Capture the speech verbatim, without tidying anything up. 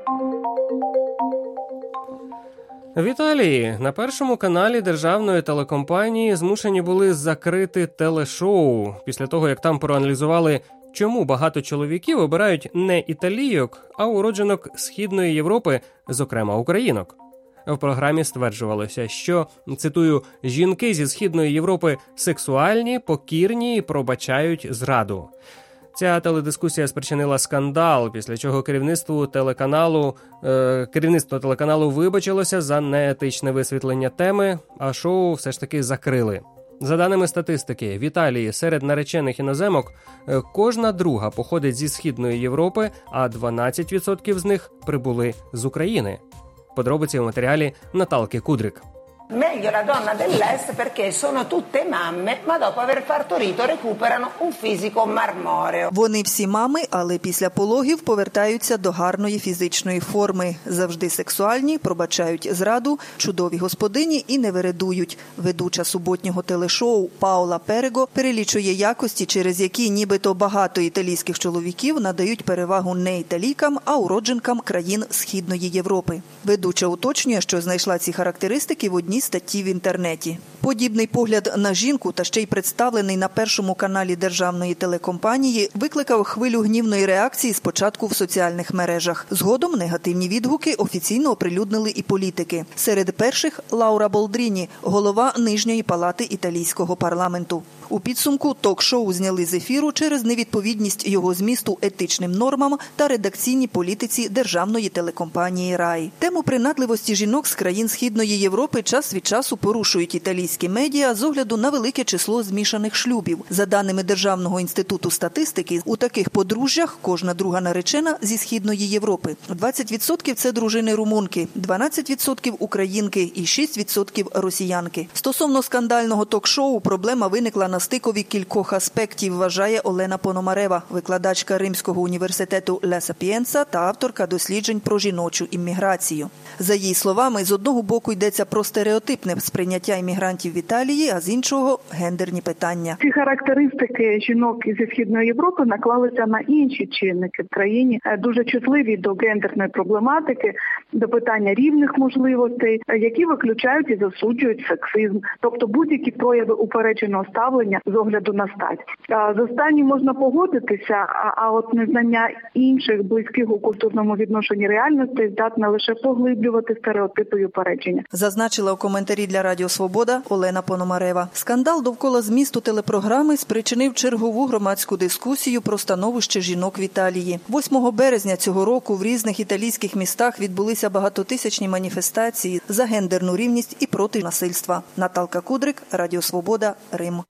В Італії на першому каналі державної телекомпанії змушені були закрити телешоу після того, як там проаналізували, чому багато чоловіків обирають не італійок, а уродженок Східної Європи, зокрема українок. В програмі стверджувалося, що, цитую, «жінки зі Східної Європи сексуальні, покірні і пробачають зраду». Ця теледискусія спричинила скандал, після чого керівництво телеканалу, е, керівництво телеканалу вибачилося за неетичне висвітлення теми, а шоу все ж таки закрили. За даними статистики, в Італії серед наречених іноземок е, кожна друга походить зі Східної Європи, а дванадцять відсотків з них прибули з України. Подробиці у матеріалі Наталки Кудрик. Meglio la donna dell'est perché sono tutte mamme, ma dopo aver partorito recuperano un fisico marmoreo. Вони всі мами, але після пологів повертаються до гарної фізичної форми. Завжди сексуальні, пробачають зраду, чудові господині і не вередують. Ведуча суботнього телешоу Паола Перего перелічує якості, через які нібито багато італійських чоловіків надають перевагу не італійкам, а уродженкам країн Східної Європи. Ведуча уточнює, що знайшла ці характеристики в одній статті в інтернеті. Подібний погляд на жінку, та ще й представлений на першому каналі державної телекомпанії, викликав хвилю гнівної реакції спочатку в соціальних мережах. Згодом негативні відгуки офіційно оприлюднили і політики. Серед перших – Лаура Болдріні, голова Нижньої палати італійського парламенту. У підсумку ток-шоу зняли з ефіру через невідповідність його змісту етичним нормам та редакційній політиці державної телекомпанії «Рай». Тему принадливості жінок з країн Східної Європи час від часу порушують італійські медіа з огляду на велике число змішаних шлюбів. За даними Державного інституту статистики, у таких подружжях кожна друга наречена зі Східної Європи. двадцять відсотків – це дружини румунки, дванадцять відсотків – українки і шість відсотків – росіянки. Стосовно скандального ток-шоу проблема виникла на стикові кількох аспектів, вважає Олена Пономарева, викладачка Римського університету Ла Сапієнца та авторка досліджень про жіночу імміграцію. За її словами, з одного боку йдеться про стереотипне сприйняття іммігрантів в Італії, а з іншого – гендерні питання. Ці характеристики жінок зі Східної Європи наклалися на інші чинники в країні, дуже чутливі до гендерної проблематики, до питання рівних можливостей, які виключають і засуджують сексизм, тобто будь-які прояви упередженого ставлення з огляду на стать. З останнім можна погодитися, а от незнання інших близьких у культурному відношенні реальностей здатне лише поглиблювати стереотипи і упередження. Зазначила у коментарі для Радіо Свобода Олена Пономарева. Скандал довкола змісту телепрограми спричинив чергову громадську дискусію про становище жінок в Італії. восьмого березня цього року в різних італійських містах відбулися багатотисячні маніфестації за гендерну рівність і проти насильства. Наталка Кудрик, Радіо Свобода, Рим.